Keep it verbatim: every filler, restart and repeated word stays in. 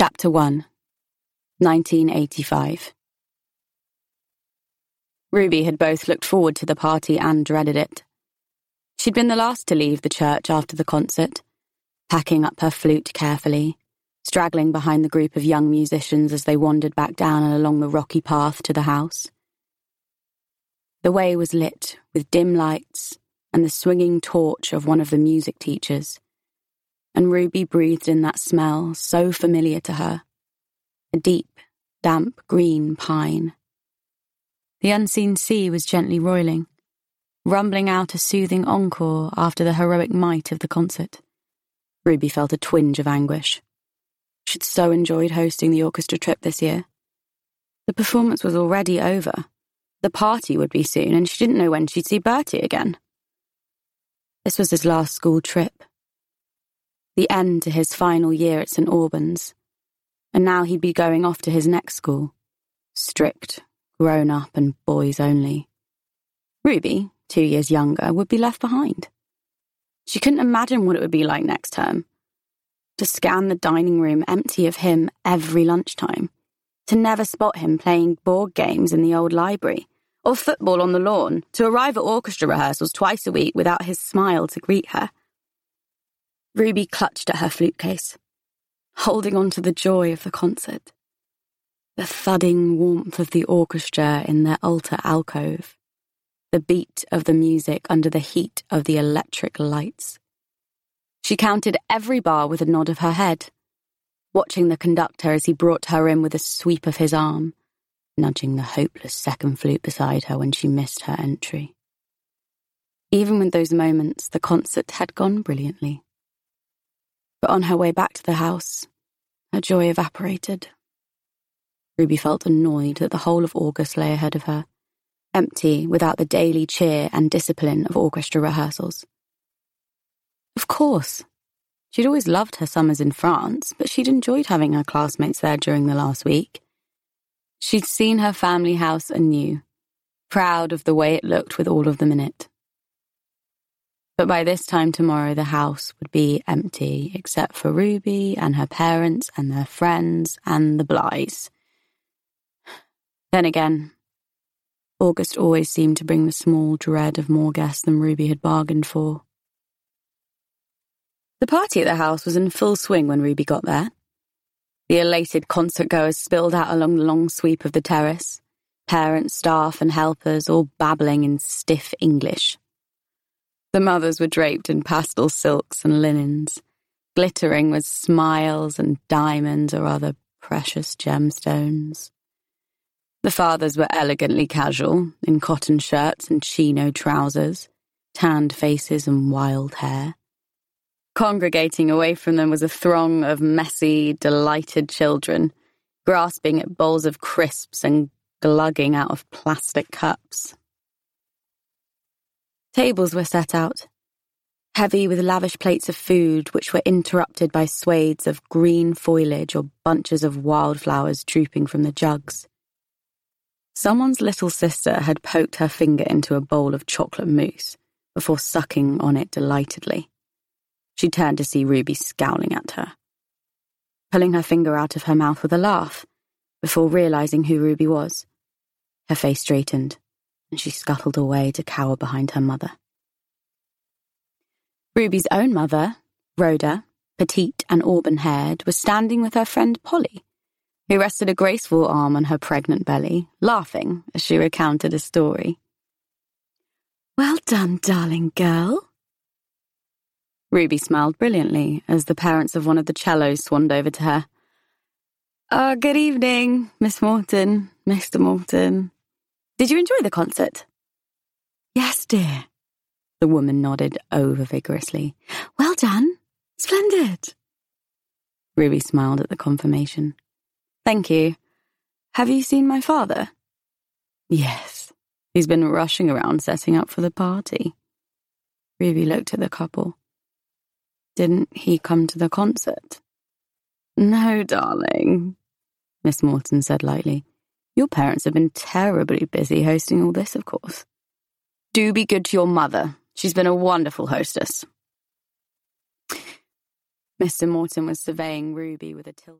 Chapter one, nineteen eighty-five. Ruby had both looked forward to the party and dreaded it. She'd been the last to leave the church after the concert, packing up her flute carefully, straggling behind the group of young musicians as they wandered back down and along the rocky path to the house. The way was lit with dim lights and the swinging torch of one of the music teachers, and Ruby breathed in that smell so familiar to her, a deep, damp green pine. The unseen sea was gently roiling, rumbling out a soothing encore after the heroic might of the concert. Ruby felt a twinge of anguish. She'd so enjoyed hosting the orchestra trip this year. The performance was already over. The party would be soon, and she didn't know when she'd see Bertie again. This was his last school trip, the end to his final year at St Albans, and now he'd be going off to his next school, strict, grown-up and boys only. Ruby, two years younger, would be left behind. She couldn't imagine what it would be like next term. To scan the dining room empty of him every lunchtime, to never spot him playing board games in the old library, or football on the lawn, to arrive at orchestra rehearsals twice a week without his smile to greet her. Ruby clutched at her flute case, holding on to the joy of the concert, the thudding warmth of the orchestra in their altar alcove, the beat of the music under the heat of the electric lights. She counted every bar with a nod of her head, watching the conductor as he brought her in with a sweep of his arm, nudging the hopeless second flute beside her when she missed her entry. Even with those moments, the concert had gone brilliantly. But on her way back to the house, her joy evaporated. Ruby felt annoyed that the whole of August lay ahead of her, empty without the daily cheer and discipline of orchestra rehearsals. Of course, she'd always loved her summers in France, but she'd enjoyed having her classmates there during the last week. She'd seen her family house anew, proud of the way it looked with all of them in it. But by this time tomorrow, the house would be empty, except for Ruby and her parents and their friends and the Blythes. Then again, August always seemed to bring the small dread of more guests than Ruby had bargained for. The party at the house was in full swing when Ruby got there. The elated concert-goers spilled out along the long sweep of the terrace, parents, staff and helpers all babbling in stiff English. The mothers were draped in pastel silks and linens, glittering with smiles and diamonds or other precious gemstones. The fathers were elegantly casual, in cotton shirts and chino trousers, tanned faces and wild hair. Congregating away from them was a throng of messy, delighted children, grasping at bowls of crisps and glugging out of plastic cups. Tables were set out, heavy with lavish plates of food which were interrupted by swathes of green foliage or bunches of wildflowers drooping from the jugs. Someone's little sister had poked her finger into a bowl of chocolate mousse before sucking on it delightedly. She turned to see Ruby scowling at her, pulling her finger out of her mouth with a laugh before realizing who Ruby was. Her face straightened, and she scuttled away to cower behind her mother. Ruby's own mother, Rhoda, petite and auburn-haired, was standing with her friend Polly, who rested a graceful arm on her pregnant belly, laughing as she recounted a story. "Well done, darling girl." Ruby smiled brilliantly as the parents of one of the cellos swanned over to her. "Oh, good evening, Miss Morton, Mister Morton. Did you enjoy the concert?" "Yes, dear." The woman nodded over-vigorously. "Well done. Splendid." Ruby smiled at the confirmation. "Thank you. Have you seen my father?" "Yes. He's been rushing around setting up for the party." Ruby looked at the couple. "Didn't he come to the concert?" "No, darling," Miss Morton said lightly. "Your parents have been terribly busy hosting all this, of course. Do be good to your mother. She's been a wonderful hostess." Mister Morton was surveying Ruby with a tilt.